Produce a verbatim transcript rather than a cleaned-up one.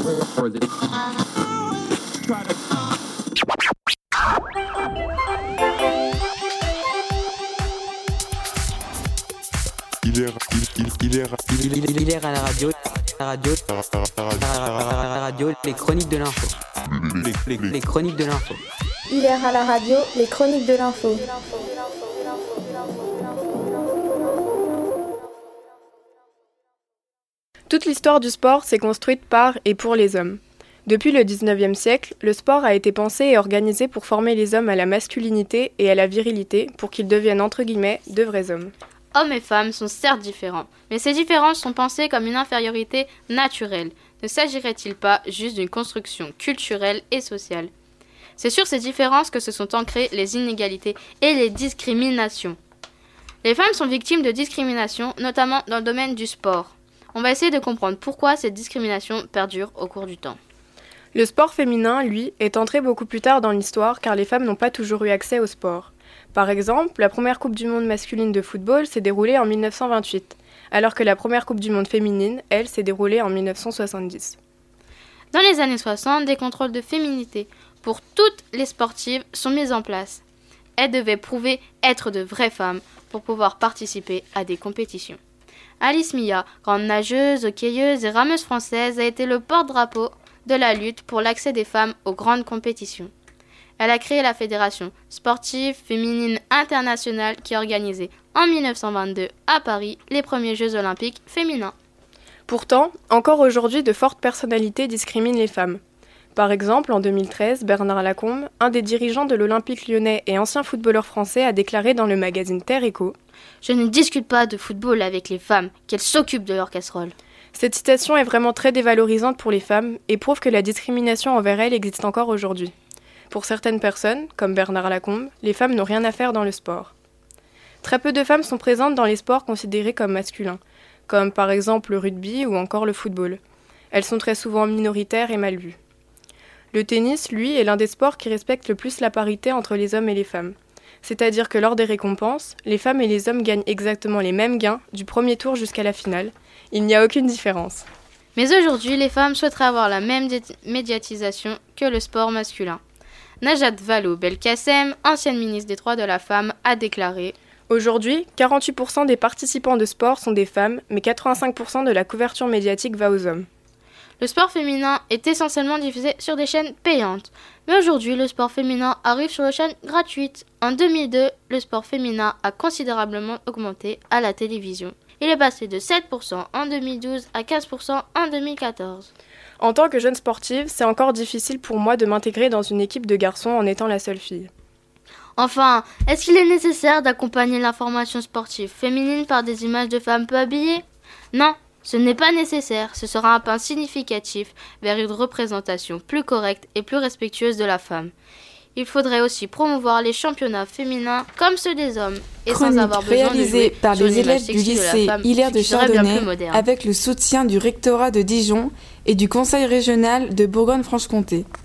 Il est, il, il, il est, il, il, il est à la radio, la radio, la radio, les chroniques de l'info. Les, les, les chroniques de l'info. Il est à la radio, les chroniques de l'info. Toute l'histoire du sport s'est construite par et pour les hommes. Depuis le dix-neuvième siècle, le sport a été pensé et organisé pour former les hommes à la masculinité et à la virilité pour qu'ils deviennent entre guillemets de vrais hommes. Hommes et femmes sont certes différents, mais ces différences sont pensées comme une infériorité naturelle. Ne s'agirait-il pas juste d'une construction culturelle et sociale ? C'est sur ces différences que se sont ancrées les inégalités et les discriminations. Les femmes sont victimes de discriminations, notamment dans le domaine du sport. On va essayer de comprendre pourquoi cette discrimination perdure au cours du temps. Le sport féminin, lui, est entré beaucoup plus tard dans l'histoire car les femmes n'ont pas toujours eu accès au sport. Par exemple, la première Coupe du monde masculine de football s'est déroulée en dix-neuf cent vingt-huit, alors que la première Coupe du monde féminine, elle, s'est déroulée en dix-neuf cent soixante-dix. Dans les années soixante, des contrôles de féminité pour toutes les sportives sont mis en place. Elles devaient prouver être de vraies femmes pour pouvoir participer à des compétitions. Alice Mia, grande nageuse, hockeyeuse et rameuse française, a été le porte-drapeau de la lutte pour l'accès des femmes aux grandes compétitions. Elle a créé la Fédération sportive féminine internationale qui a organisé en dix-neuf cent vingt-deux à Paris les premiers Jeux olympiques féminins. Pourtant, encore aujourd'hui, de fortes personnalités discriminent les femmes. Par exemple, en deux mille treize, Bernard Lacombe, un des dirigeants de l'Olympique lyonnais et ancien footballeur français, a déclaré dans le magazine Terre Éco « Je ne discute pas de football avec les femmes, qu'elles s'occupent de leur casserole. » Cette citation est vraiment très dévalorisante pour les femmes et prouve que la discrimination envers elles existe encore aujourd'hui. Pour certaines personnes, comme Bernard Lacombe, les femmes n'ont rien à faire dans le sport. Très peu de femmes sont présentes dans les sports considérés comme masculins, comme par exemple le rugby ou encore le football. Elles sont très souvent minoritaires et mal vues. Le tennis, lui, est l'un des sports qui respecte le plus la parité entre les hommes et les femmes. C'est-à-dire que lors des récompenses, les femmes et les hommes gagnent exactement les mêmes gains du premier tour jusqu'à la finale. Il n'y a aucune différence. Mais aujourd'hui, les femmes souhaiteraient avoir la même dé- médiatisation que le sport masculin. Najat Vallaud-Belkacem, ancienne ministre des Droits de la Femme, a déclaré « Aujourd'hui, quarante-huit pour cent des participants de sport sont des femmes, mais quatre-vingt-cinq pour cent de la couverture médiatique va aux hommes. » Le sport féminin est essentiellement diffusé sur des chaînes payantes. Mais aujourd'hui, le sport féminin arrive sur des chaînes gratuites. En deux mille deux, le sport féminin a considérablement augmenté à la télévision. Il est passé de sept pour cent en deux mille douze à quinze pour cent en deux mille quatorze. En tant que jeune sportive, c'est encore difficile pour moi de m'intégrer dans une équipe de garçons en étant la seule fille. Enfin, est-ce qu'il est nécessaire d'accompagner l'information sportive féminine par des images de femmes peu habillées ? Non, ce n'est pas nécessaire. Ce sera un pas significatif vers une représentation plus correcte et plus respectueuse de la femme. Il faudrait aussi promouvoir les championnats féminins comme ceux des hommes et Chronique sans avoir besoin de jouer par sur les une image élèves du sexy de la lycée femme, Hilaire ce de qui serait bien Chardonnay plus moderne. avec le soutien du rectorat de Dijon et du conseil régional de Bourgogne-Franche-Comté.